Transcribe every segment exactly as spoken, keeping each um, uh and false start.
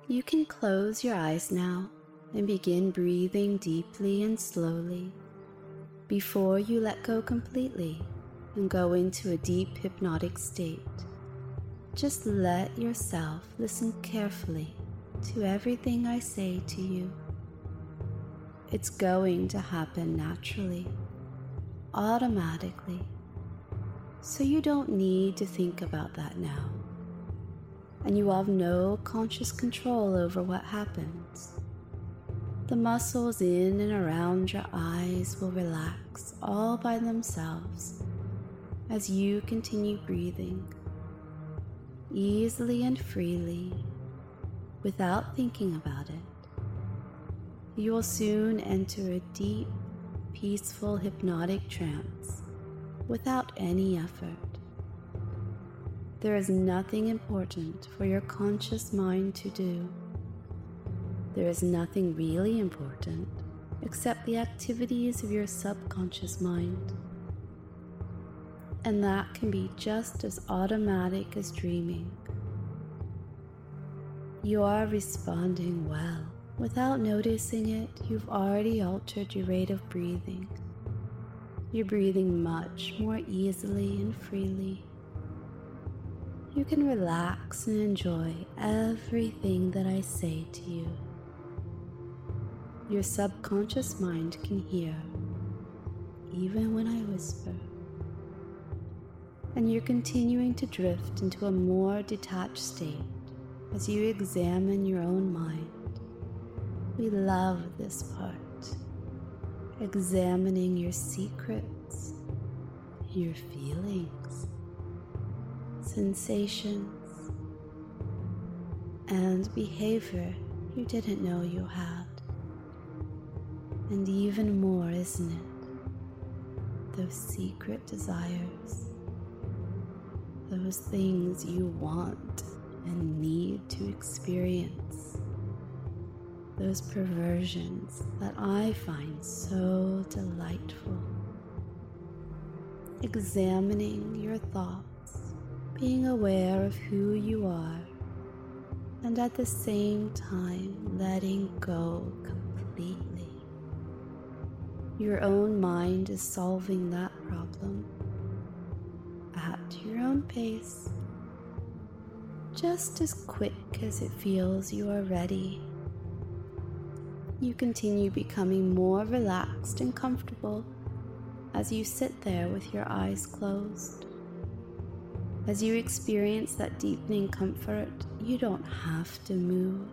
You can close your eyes now and begin breathing deeply and slowly before you let go completely and go into a deep hypnotic state. Just let yourself listen carefully to everything I say to you. It's going to happen naturally, automatically, so you don't need to think about that now. And you have no conscious control over what happens. The muscles in and around your eyes will relax all by themselves as you continue breathing easily and freely without thinking about it. You will soon enter a deep, peaceful hypnotic trance without any effort. There is nothing important for your conscious mind to do. There is nothing really important except the activities of your subconscious mind. And that can be just as automatic as dreaming. You are responding well. Without noticing it, you've already altered your rate of breathing. You're breathing much more easily and freely. You can relax and enjoy everything that I say to you. Your subconscious mind can hear, even when I whisper. And you're continuing to drift into a more detached state as you examine your own mind. We love this part, examining your secrets, your feelings, sensations, and behavior you didn't know you had. And even more, isn't it? Those secret desires, those things you want and need to experience, those perversions that I find so delightful. Examining your thoughts, being aware of who you are, and at the same time letting go completely. Your own mind is solving that problem at your own pace, just as quick as it feels you are ready. You continue becoming more relaxed and comfortable as you sit there with your eyes closed. As you experience that deepening comfort, you don't have to move.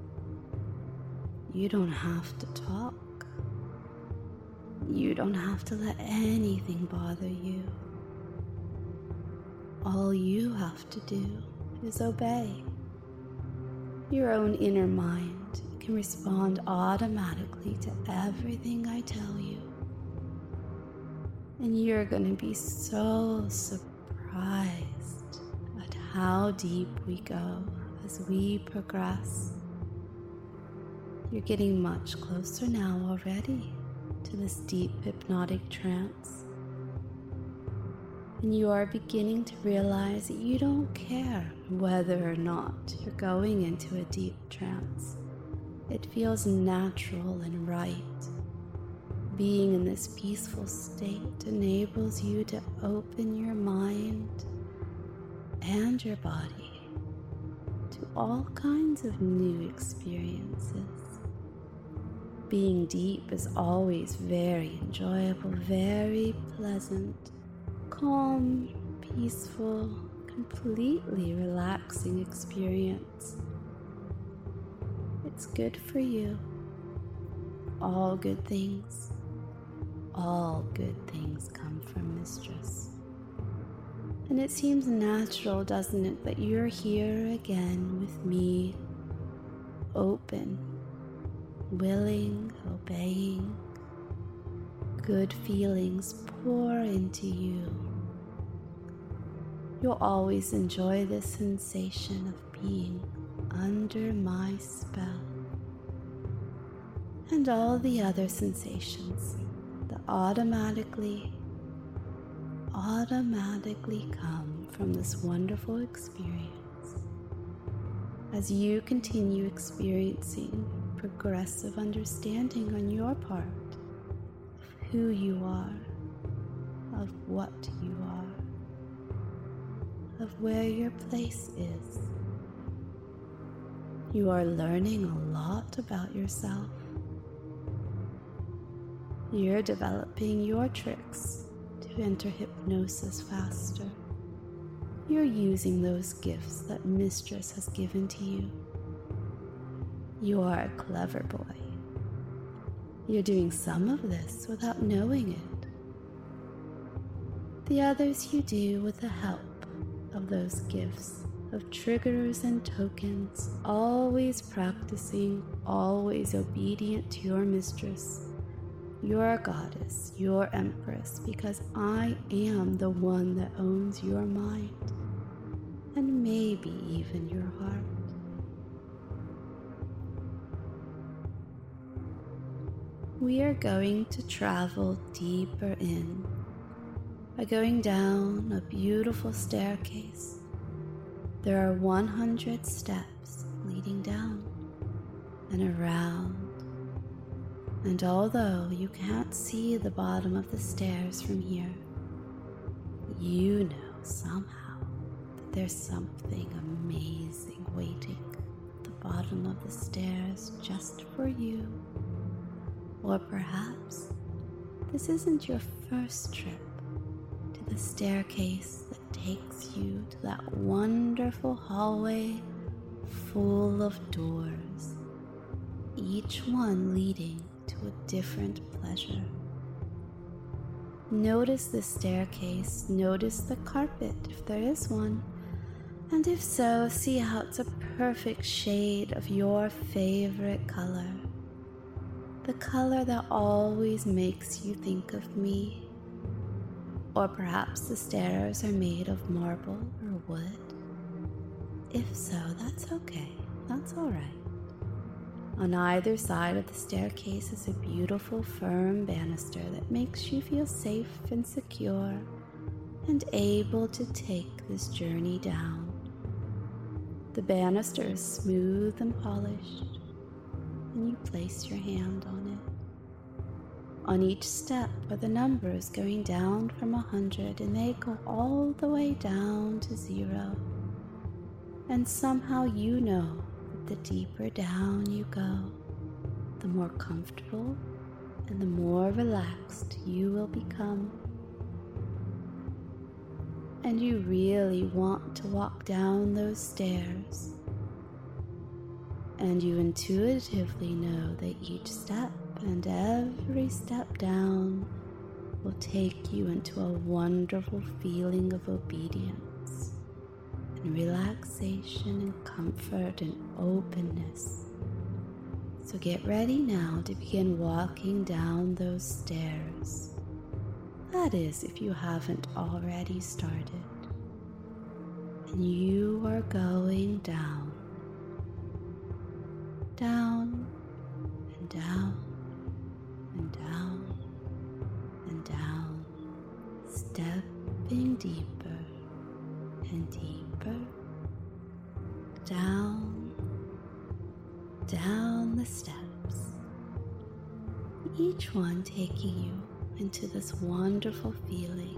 You don't have to talk. You don't have to let anything bother you. All you have to do is obey. Your own inner mind can respond automatically to everything I tell you. And you're going to be so surprised at how deep we go as we progress. You're getting much closer now already to this deep hypnotic trance. And you are beginning to realize that you don't care whether or not you're going into a deep trance. It feels natural and right. Being in this peaceful state enables you to open your mind and your body to all kinds of new experiences. Being deep is always very enjoyable, very pleasant, calm, peaceful, completely relaxing experience. It's good for you. All good things, all good things come from Mistress. And it seems natural, doesn't it, that you're here again with me, open, willing, obeying. Good feelings pour into you. You'll always enjoy the sensation of being under my spell. And all the other sensations that automatically, automatically come from this wonderful experience as you continue experiencing progressive understanding on your part of who you are, of what you are, of where your place is. You are learning a lot about yourself. You're developing your tricks to enter hypnosis faster. You're using those gifts that Mistress has given to you. You are a clever boy. You're doing some of this without knowing it. The others you do with the help of those gifts, of triggers and tokens, always practicing, always obedient to your mistress, your goddess, your empress, because I am the one that owns your mind, and maybe even your heart. We are going to travel deeper in by going down a beautiful staircase. There are one hundred steps leading down and around, and although you can't see the bottom of the stairs from here, you know somehow that there's something amazing waiting at the bottom of the stairs just for you. Or perhaps this isn't your first trip to the staircase that takes you to that wonderful hallway full of doors, each one leading to a different pleasure. Notice the staircase, notice the carpet if there is one, and if so, see how it's a perfect shade of your favorite color. The color that always makes you think of me. Or perhaps the stairs are made of marble or wood. If so, that's okay. That's all right. On either side of the staircase is a beautiful firm banister that makes you feel safe and secure and able to take this journey down. The banister is smooth and polished, and you place your hand on it. On each step are the numbers going down from a hundred, and they go all the way down to zero. And somehow you know that the deeper down you go, the more comfortable and the more relaxed you will become. And you really want to walk down those stairs. And you intuitively know that each step and every step down will take you into a wonderful feeling of obedience and relaxation and comfort and openness. So get ready now to begin walking down those stairs. That is, if you haven't already started. And you are going down, down and down and down and down, stepping deeper and deeper, down, down the steps, each one taking you into this wonderful feeling,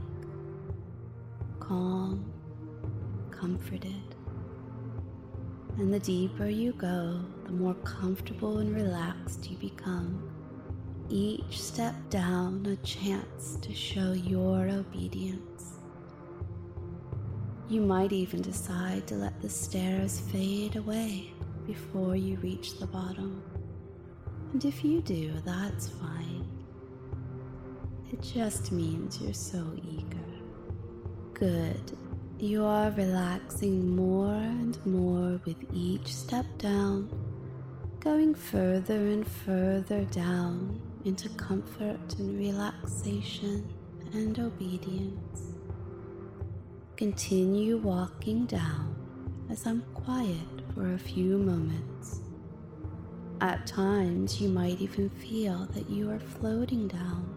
calm, comforted. And the deeper you go, the more comfortable and relaxed you become. Each step down a chance to show your obedience. You might even decide to let the stairs fade away before you reach the bottom. And if you do, that's fine. It just means you're so eager. Good. You are relaxing more and more with each step down, going further and further down into comfort and relaxation and obedience. Continue walking down as I'm quiet for a few moments. At times, you might even feel that you are floating down.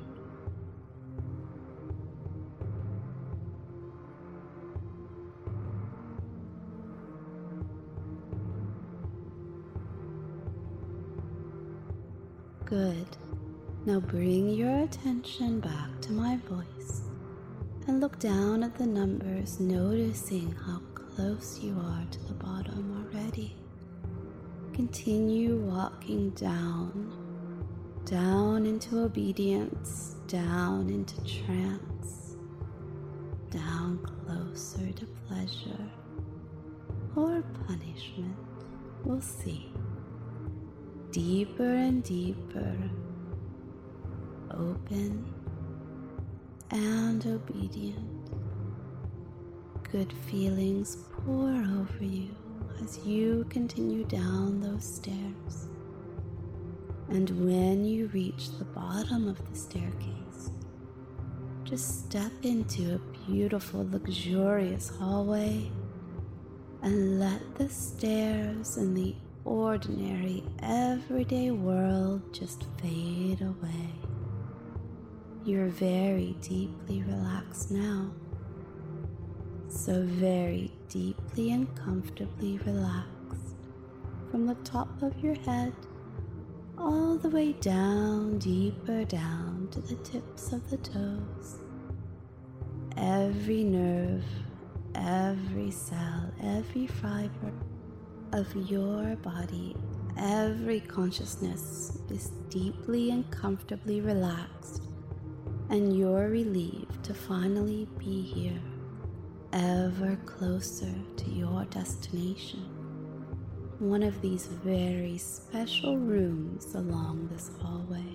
Good. Now bring your attention back to my voice and look down at the numbers, noticing how close you are to the bottom already. Continue walking down, down into obedience, down into trance, down closer to pleasure or punishment. We'll see. Deeper and deeper, open and obedient. Good feelings pour over you as you continue down those stairs. And when you reach the bottom of the staircase, just step into a beautiful, luxurious hallway and let the stairs and the ordinary, everyday world just fade away. You're very deeply relaxed now. So very deeply and comfortably relaxed from the top of your head all the way down, deeper down to the tips of the toes. Every nerve, every cell, every fiber of your body, every consciousness is deeply and comfortably relaxed, and you're relieved to finally be here, ever closer to your destination, one of these very special rooms along this hallway.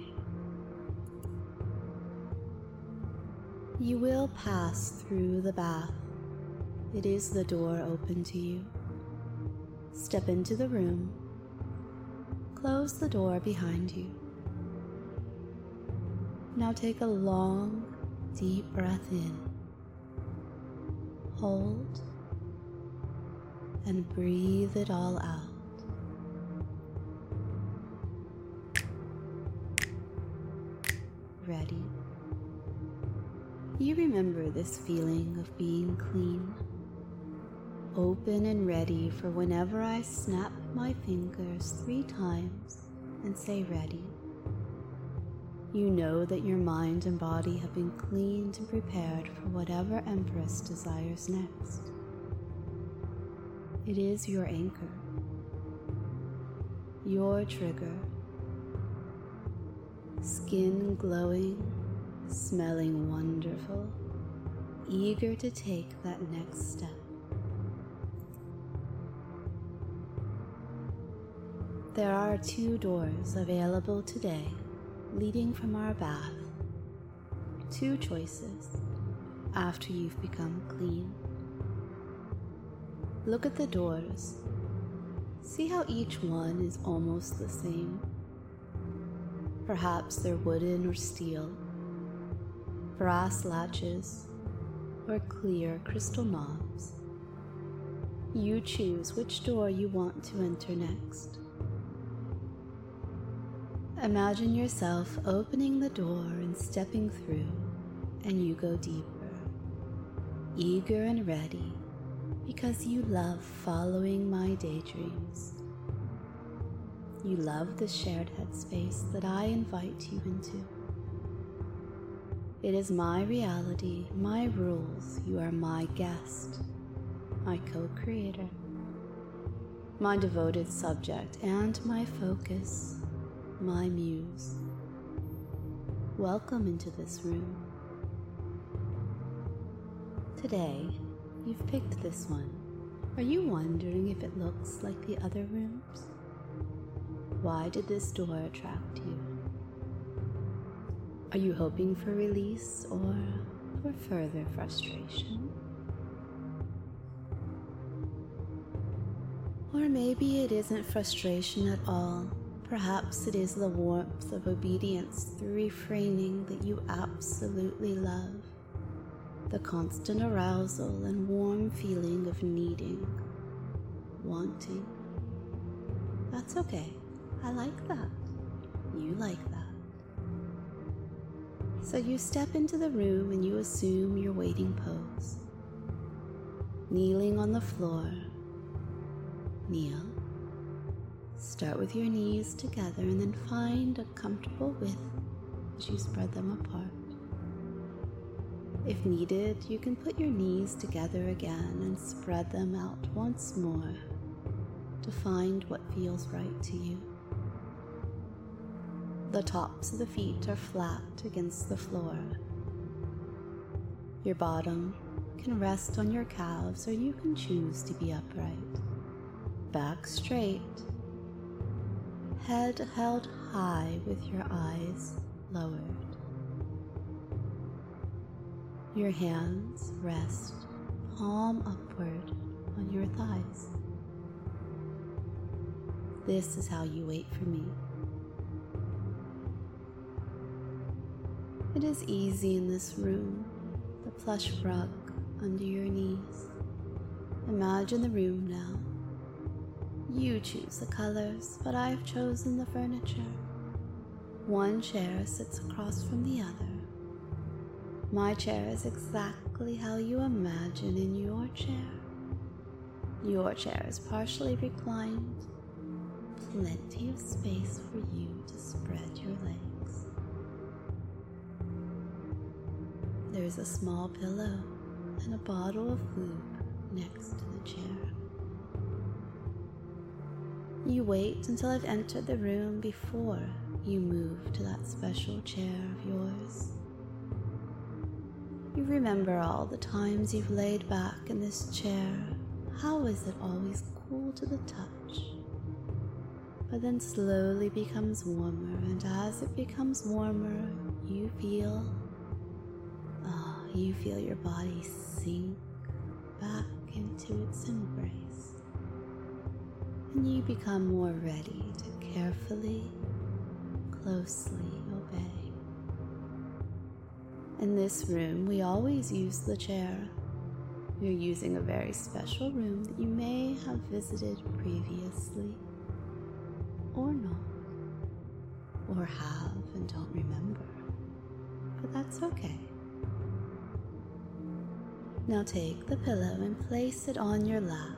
You will pass through the bath. It is the door open to you. Step into the room. Close the door behind you. Now take a long, deep breath in. Hold and breathe it all out. Ready? You remember this feeling of being clean, open and ready for whenever I snap my fingers three times and say ready. You know that your mind and body have been cleaned and prepared for whatever Empress desires next. It is your anchor, your trigger, skin glowing, smelling wonderful, eager to take that next step. There are two doors available today leading from our bath. Two choices after you've become clean. Look at the doors. See how each one is almost the same. Perhaps they're wooden or steel, brass latches, or clear crystal knobs. You choose which door you want to enter next. Imagine yourself opening the door and stepping through, and you go deeper, eager and ready, because you love following my daydreams. You love the shared headspace that I invite you into. It is my reality, my rules. You are my guest, my co-creator, my devoted subject, and my focus, my muse. Welcome into this room. Today, you've picked this one. Are you wondering if it looks like the other rooms? Why did this door attract you? Are you hoping for release or for further frustration? Or maybe it isn't frustration at all. Perhaps it is the warmth of obedience through refraining that you absolutely love. The constant arousal and warm feeling of needing, wanting. That's okay. I like that. You like that. So you step into the room and you assume your waiting pose. Kneeling on the floor. Kneel. Start with your knees together and then find a comfortable width as you spread them apart. If needed, you can put your knees together again and spread them out once more to find what feels right to you. The tops of the feet are flat against the floor. Your bottom can rest on your calves, or you can choose to be upright. Back straight, head held high with your eyes lowered. Your hands rest palm upward on your thighs. This is how you wait for me. It is easy in this room, the plush rug under your knees. Imagine the room now. You choose the colors, but I've chosen the furniture. One chair sits across from the other. My chair is exactly how you imagine in your chair. Your chair is partially reclined. Plenty of space for you to spread your legs. There's a small pillow and a bottle of lube next to the chair. You wait until I've entered the room before you move to that special chair of yours. You remember all the times you've laid back in this chair. How is it always cool to the touch, but then slowly becomes warmer, and as it becomes warmer, you feel, ah, oh, you feel your body sink back into its embrace, and you become more ready to carefully, closely obey. In this room, we always use the chair. You're using a very special room that you may have visited previously, or not, or have and don't remember, but that's okay. Now take the pillow and place it on your lap.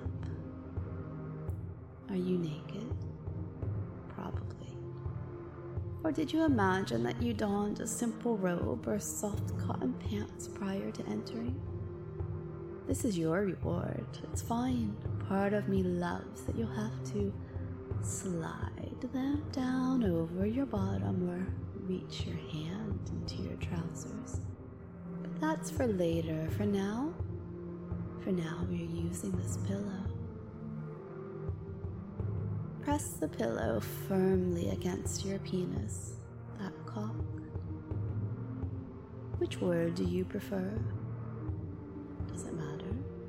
Are you naked? Probably. Or did you imagine that you donned a simple robe or soft cotton pants prior to entering? This is your reward. It's fine. Part of me loves that you'll have to slide them down over your bottom or reach your hand into your trousers. But that's for later. For now, for now we're using this pillow. Press the pillow firmly against your penis, that cock. Which word do you prefer? Does it matter?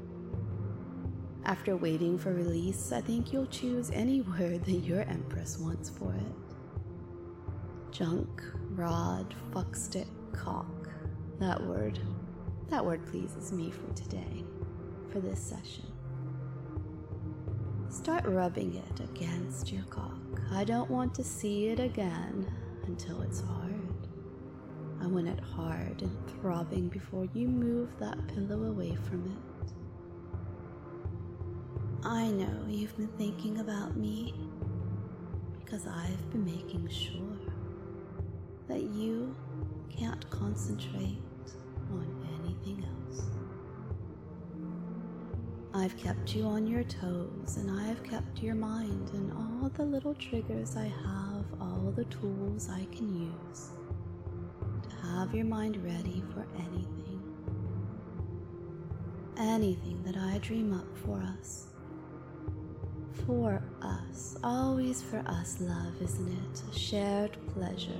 After waiting for release, I think you'll choose any word that your empress wants for it. Junk, rod, fuckstick, cock. That word, that word pleases me for today, for this session. Start rubbing it against your cock. I don't want to see it again until it's hard. I want it hard and throbbing before you move that pillow away from it. I know you've been thinking about me because I've been making sure that you can't concentrate on anything else. I've kept you on your toes, and I've kept your mind, and all the little triggers I have, all the tools I can use to have your mind ready for anything. Anything that I dream up for us. For us. Always for us, love, isn't it? A shared pleasure.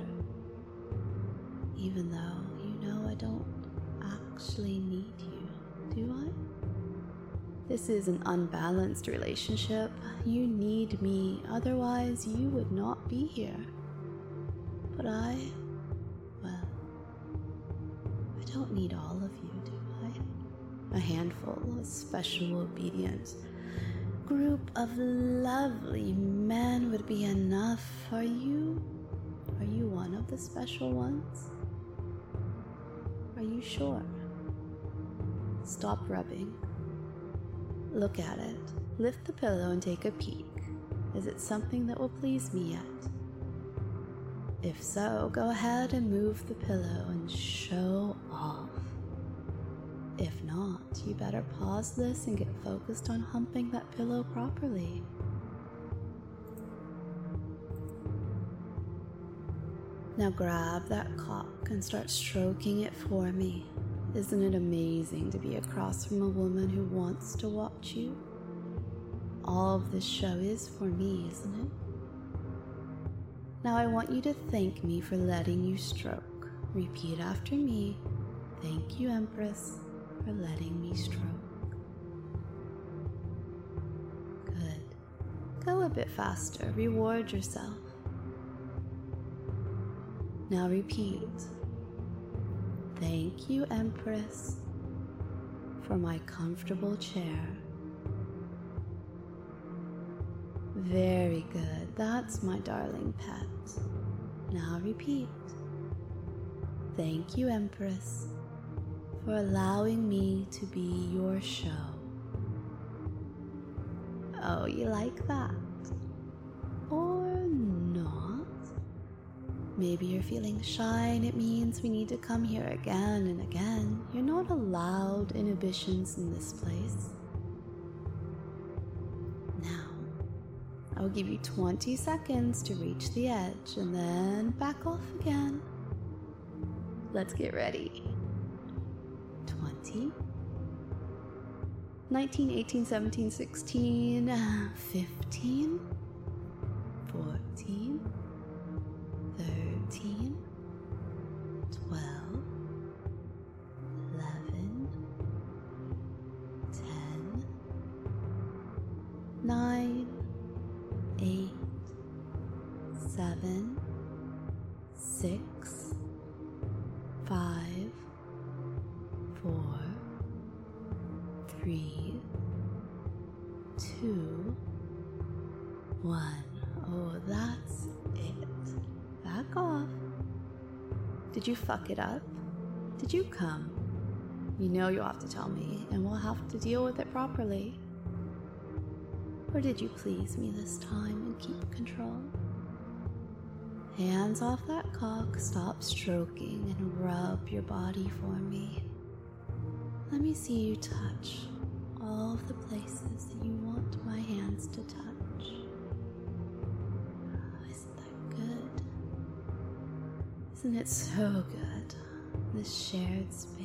Even though you know I don't actually need you, do I? This is an unbalanced relationship. You need me, otherwise you would not be here. But I, well, I don't need all of you, do I? A handful of special obedient group of lovely men would be enough. Are you, are you one of the special ones? Are you sure? Stop rubbing. Look at it. Lift the pillow and take a peek. Is it something that will please me yet? If so, go ahead and move the pillow and show off. If not, you better pause this and get focused on humping that pillow properly. Now grab that cock and start stroking it for me. Isn't it amazing to be across from a woman who wants to watch you? All of this show is for me, isn't it? Now I want you to thank me for letting you stroke. Repeat after me. Thank you, Empress, for letting me stroke. Good. Go a bit faster. Reward yourself. Now repeat. Thank you, Empress, for my comfortable chair. Very good. That's my darling pet. Now repeat. Thank you, Empress, for allowing me to be your show. Oh, you like that? Or not? Maybe you're feeling shy and it means we need to come here again and again. You're not allowed inhibitions in this place. Now, I will give you twenty seconds to reach the edge and then back off again. Let's get ready. twenty, nineteen, eighteen, seventeen, sixteen, fifteen, fourteen, thirteen, twelve, eleven, ten, nine, eight, seven, six, five, four, three, two, one. Oh, that's it. Back off. Did you fuck it up? Did you come? You know you'll have to tell me, and we'll have to deal with it properly. Or did you please me this time and keep control? Hands off that cock, stop stroking, and rub your body for me. Let me see you touch all of the places that you want my hands to touch. Oh, isn't that good? Isn't it so good? This shared space.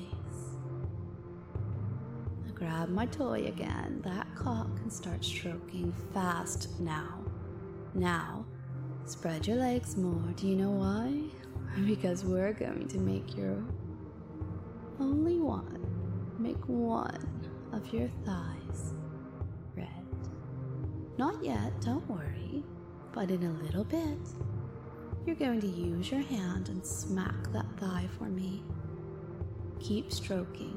I grab my toy again, that cock, and start stroking fast now. Now, spread your legs more. Do you know why? Because we're going to make your only one. Make one of your thighs red. Not yet, don't worry. But in a little bit, you're going to use your hand and smack that thigh for me. Keep stroking.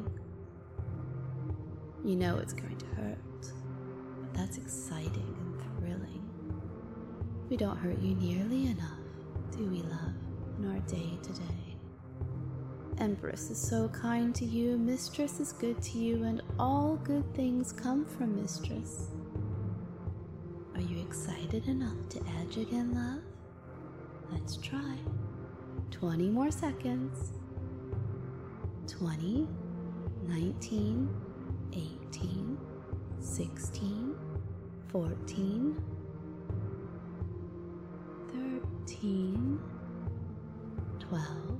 You know it's going to hurt, but that's exciting and thrilling. We don't hurt you nearly enough, do we, love, in our day to day? Empress is so kind to you, Mistress is good to you, and all good things come from Mistress. Are you excited enough to edge again, love? Let's try. twenty more seconds. twenty, nineteen, eighteen, sixteen, fourteen, thirteen, twelve,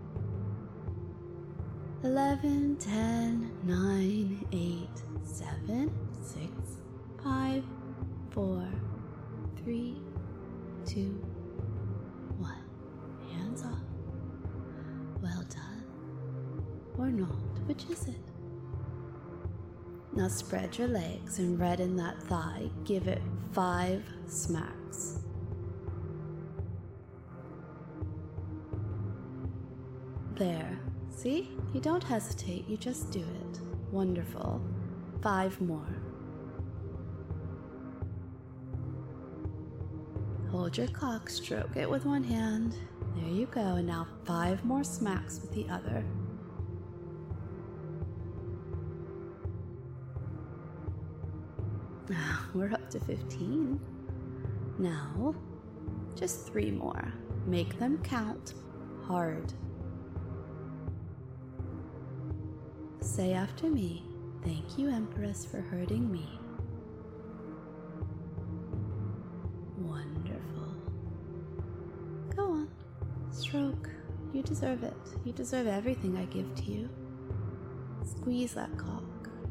eleven, ten, nine, eight, seven, six, five, four, three, two, one. Hands off. Well done. Or not. Which is it? Now spread your legs and redden that thigh. Give it five smacks. There. See? You don't hesitate. You just do it. Wonderful. Five more. Hold your cock, stroke it with one hand. There you go, and now five more smacks with the other. We're up to fifteen. Now, just three more. Make them count hard. Say after me, "Thank you, Empress, for hurting me." Wonderful. Go on, stroke. You deserve it. You deserve everything I give to you. Squeeze that cock.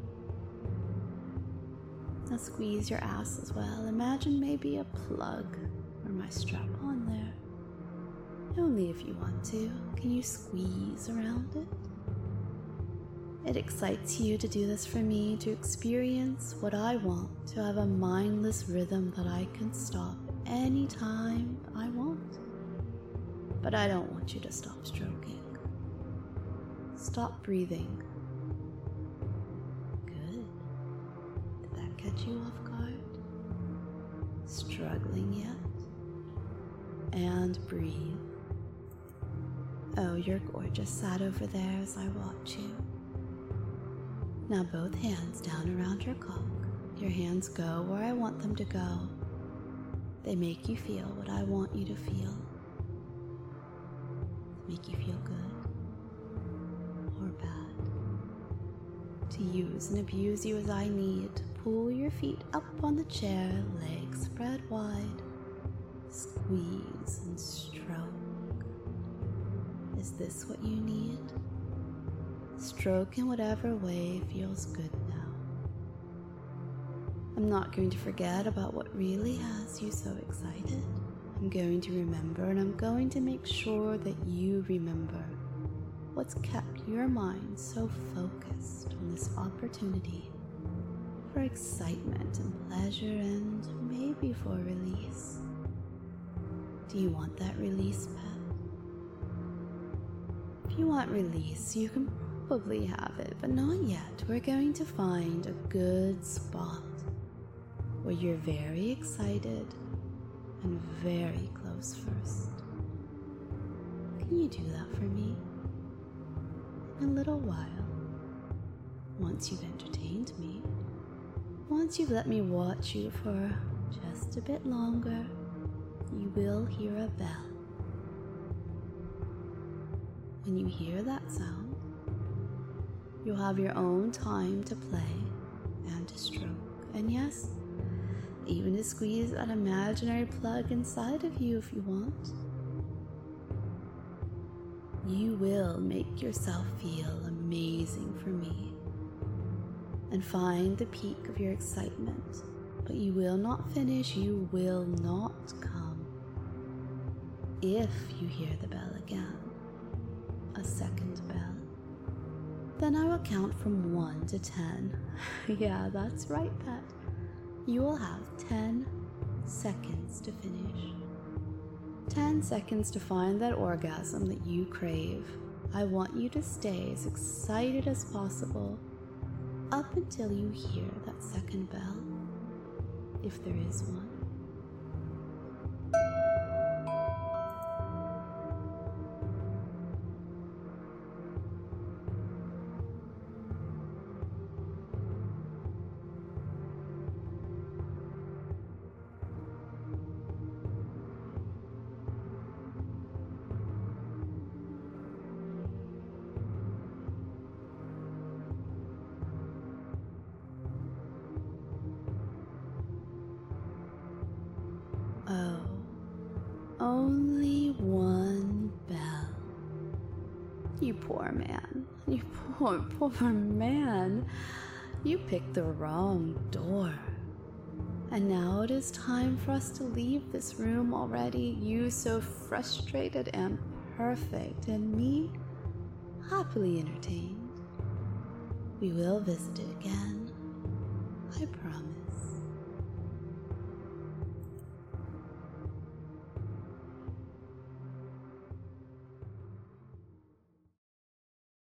Now squeeze your ass as well. Imagine maybe a plug or my strap on there. Only if you want to. Can you squeeze around it? It excites you to do this for me, to experience what I want, to have a mindless rhythm that I can stop anytime I want. But I don't want you to stop stroking. Stop breathing. Good. Did that catch you off guard? Struggling yet? And breathe. Oh, you're gorgeous. Sat over there as I watch you. Now both hands down around your cock. Your hands go where I want them to go. They make you feel what I want you to feel. Make you feel good or bad. To use and abuse you as I need. Pull your feet up on the chair, legs spread wide. Squeeze and stroke. Is this what you need? Stroke in whatever way feels good now. I'm not going to forget about what really has you so excited. I'm going to remember, and I'm going to make sure that you remember what's kept your mind so focused on this opportunity for excitement and pleasure and maybe for release. Do you want that release, pet? If you want release, you can probably have it, but not yet. We're going to find a good spot where you're very excited and very close first. Can you do that for me? In a little while, once you've entertained me, once you've let me watch you for just a bit longer, you will hear a bell. When you hear that sound, you'll have your own time to play and to stroke. And yes, even to squeeze an imaginary plug inside of you if you want. You will make yourself feel amazing for me and find the peak of your excitement, but you will not finish, you will not come. If you hear the bell again, a second bell, then I will count from one to ten. Yeah, that's right, pet. You will have ten seconds to finish. ten seconds to find that orgasm that you crave. I want you to stay as excited as possible up until you hear that second bell, if there is one. Oh, only one bell. You poor man. You poor, poor man. You picked the wrong door. And now it is time for us to leave this room already. You so frustrated and perfect, and me happily entertained. We will visit it again. I promise.